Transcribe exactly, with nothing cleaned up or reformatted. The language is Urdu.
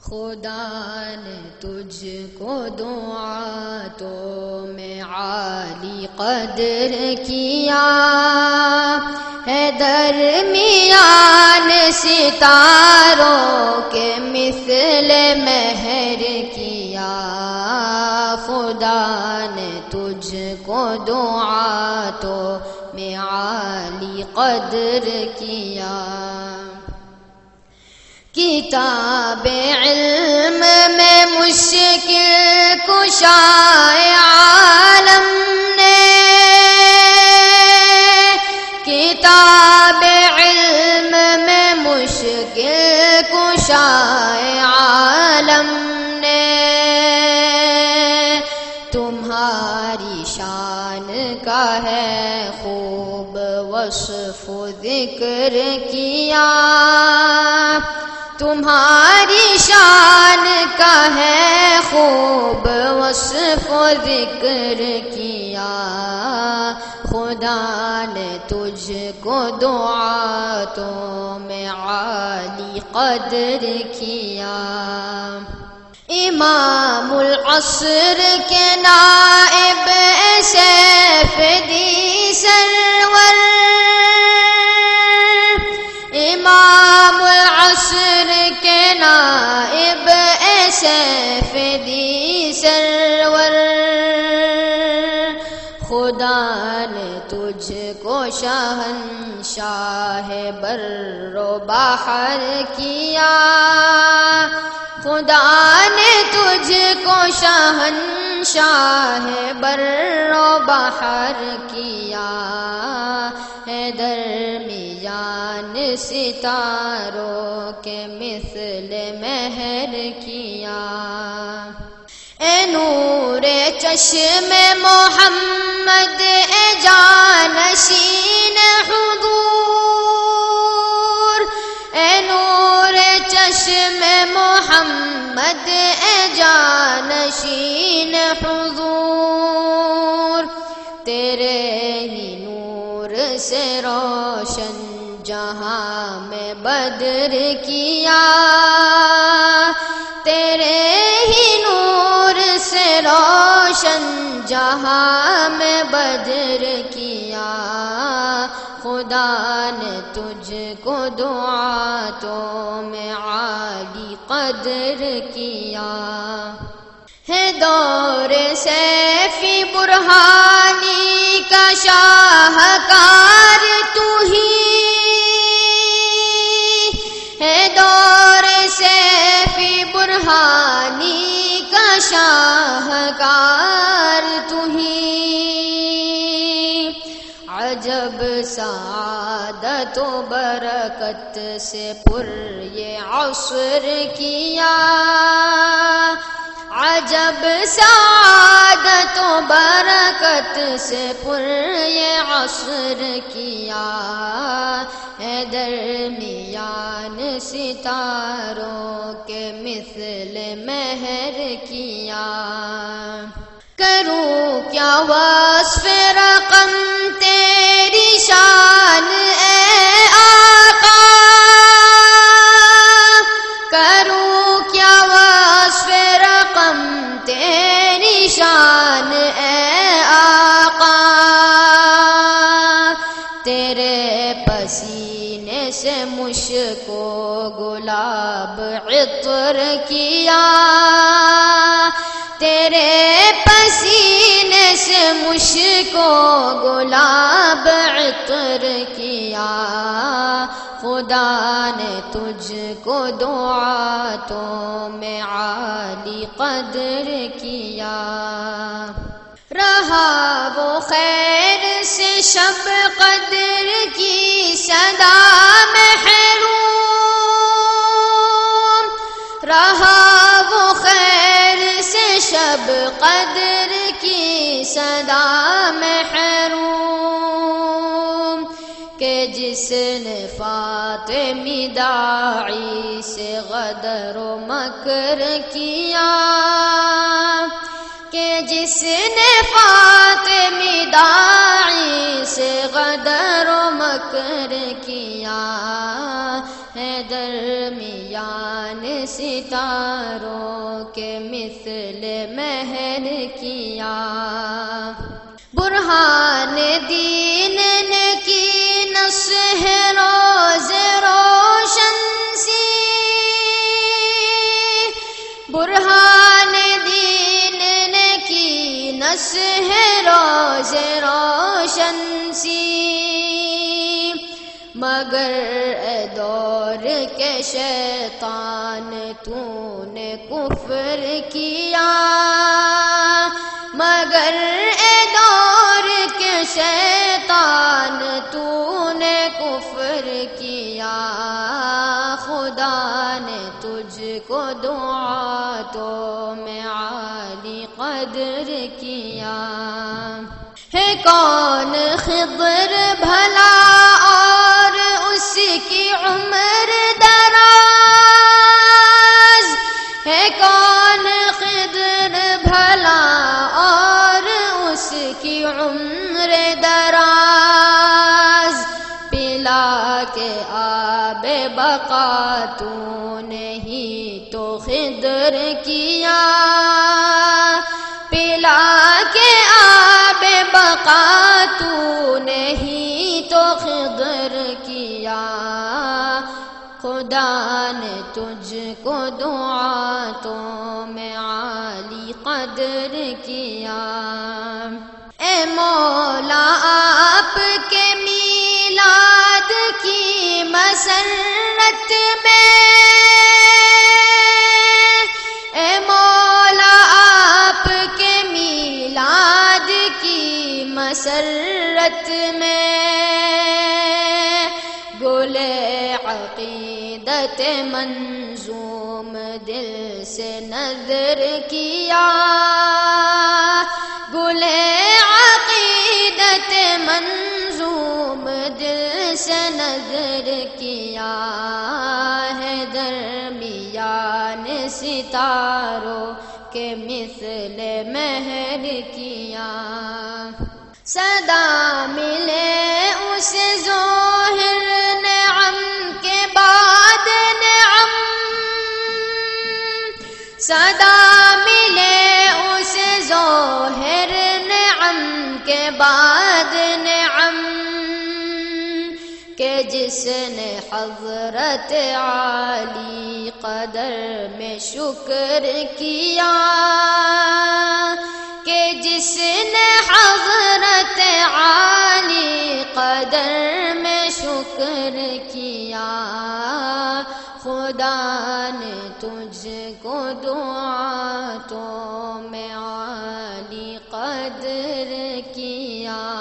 خدا نے تجھ کو دعا تو میں عالی قدر کیا ہے، درمیان ستاروں کے مثل مہر کیا۔ خدا نے تجھ کو دعا تو میں عالی قدر کیا۔ کتاب علم میں مشکل کشائے عالم نے، کتاب علم میں مشکل کشائے عالم نے، تمہاری شان کا ہے خوب وصف و ذکر کیا، تمہاری شان کا ہے خوب وصف و ذکر کیا۔ خدا نے تجھ کو دعا تو میں عالی قدر کیا۔ امام العصر کے نائب سیف دی سرور، امام العصر کے نائب سیف دی سرور، خدا نے تجھ کو شہنشاہ بر و بحر کیا، خدا نے تجھ کو شہنشاہ بر و بحر کیا، ہے درمیان ستاروں کے مثل مہر کیا۔ اے نور چشم محمد، اے جانشین حضور، اے نور چشم محمد، اے جانشین حضور، تیرے ہی نور سے روشن جہاں میں بدر کیا، تیرے ہی نور سے روشن جہاں میں بدر کیا۔ خدا نے تجھ کو دعا تو میں عالی قدر کیا۔ ہے دور سیفی برہانی کا شاہکار تو ہی، ہے دور سیفی برہانی کا شاہکار تو ہی، عجب سعادت و برکت سے پر یہ عصر کیا، عجب سعادت و برکت سے پر یہ عصر کیا، ہے درمیان ستاروں کے مثل مہر کیا۔ کروں کیا وصف رقم تیری شان اے آقا، کروں کیا وصف رقم تیری شان اے آقا، تیرے پسینے سے مشک و گلاب عطر کیا، تیرے پسینے سے مشک و گلاب عطر کیا۔ خدا نے تجھ کو دعا تو میں عالی قدر کیا۔ رہا وہ خیر سے شب قدر کی صدا محروم، رہا وہ خیر سے شب قدر کی صدا محروم، کہ جس نے فاطمی داعی سے غدر و مکر کیا، کہ جس نے فاطمی داعی سے غدر و مکر کیا، ہے درمیان کیا نے ستاروں کے مثل مہر کیا، برہان دین نے کی نصح روز روشن سی، برہان دین نے کی نصح روز روشن سی، مگر اے دور کے شیطان تو نے کفر کیا، مگر اے دور کے شیطان تو نے کفر کیا، خدا نے تجھ کو دعا تو میں عالی قدر کیا، ہے کون خضر بھلا اور اس کی عمر دراز، ہے کون خضر بھلا اور اس کی عمر دراز، پلا کے آب بقا تو نے ہی تو خضر کیا، پلا کے آب بقا تو نے ہی تو خضر کیا، خدا نے تجھ کو دعا تو میں عالی قدر کیا، اے مولا آپ کے میلاد کی مسرت میں، اے مولا آپ کے میلاد کی مسرت میں، گل عقیدت منظوم دل سے نظر کیا، گل عقیدت منظوم دل سے نظر کیا، ہے درمیان ستاروں کے مثل مہر کیا، صدا ملے اس ظاہر نعم کے بعد نعم، صدا ملے اس ظاہر نعم کے بعد نعم، کہ جس نے حضرت عالی قدر میں شکر کیا، کہ جس نے حضرت عالی قدر میں شکر کیا، خدا نے تجھ کو دعا تو میں عالی قدر کیا۔